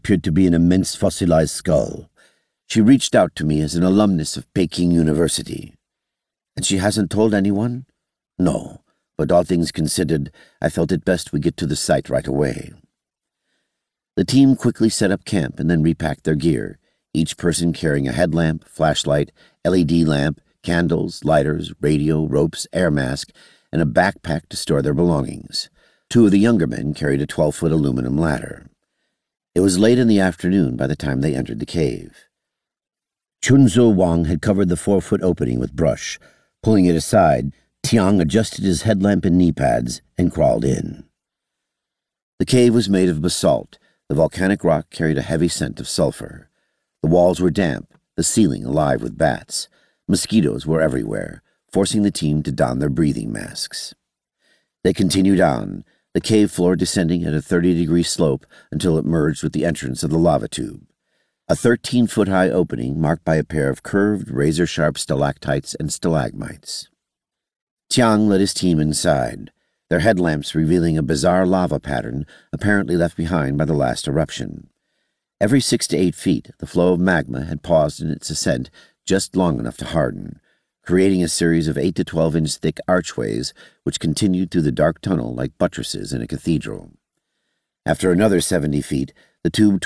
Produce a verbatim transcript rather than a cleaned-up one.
appeared to be an immense fossilized skull. She reached out to me as an alumnus of Peking University. And she hasn't told anyone? No, but all things considered, I felt it best we get to the site right away. The team quickly set up camp and then repacked their gear, each person carrying a headlamp, flashlight, L E D lamp, candles, lighters, radio, ropes, air mask, and a backpack to store their belongings. Two of the younger men carried a twelve-foot aluminum ladder. It was late in the afternoon by the time they entered the cave. Chunzo Wang had covered the four-foot opening with brush. Pulling it aside, Tiang adjusted his headlamp and knee pads and crawled in. The cave was made of basalt. The volcanic rock carried a heavy scent of sulfur. The walls were damp, the ceiling alive with bats. Mosquitoes were everywhere, forcing the team to don their breathing masks. They continued on, the cave floor descending at a thirty-degree slope until it merged with the entrance of the lava tube. A thirteen-foot-high opening marked by a pair of curved, razor-sharp stalactites and stalagmites. Tiang led his team inside, their headlamps revealing a bizarre lava pattern apparently left behind by the last eruption. Every six to eight feet, the flow of magma had paused in its ascent just long enough to harden, creating a series of eight to twelve inch thick archways which continued through the dark tunnel like buttresses in a cathedral. After another seventy feet, the tube